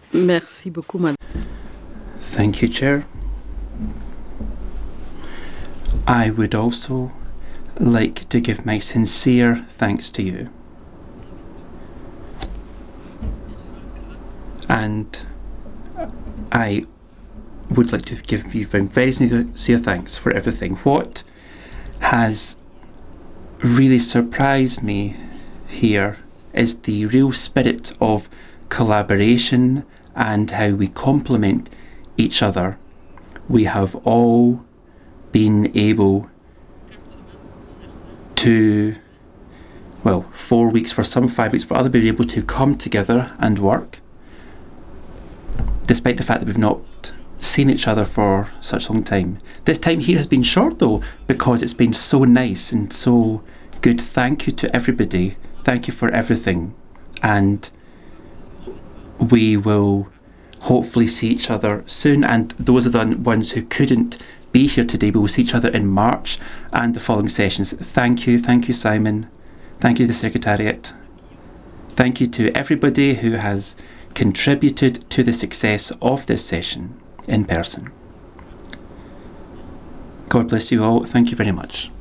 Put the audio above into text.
Merci beaucoup, Madame. Thank you, Chair. I would also like to give my sincere thanks to you. And I would like to give you very sincere thanks for everything. What has really surprised me here is the real spirit of collaboration and how we complement each other. We have all been able to, well, 4 weeks for some, 5 weeks for others, been able to come together and work, despite the fact that we've not seen each other for such a long time. This time here has been short though, because it's been so nice and so good. Thank you to everybody. Thank you for everything. And we will hopefully see each other soon. And those are the ones who couldn't be here today, we will see each other in March and the following sessions. Thank you, Simon. Thank you to the Secretariat. Thank you to everybody who has contributed to the success of this session in person. God bless you all. Thank you very much.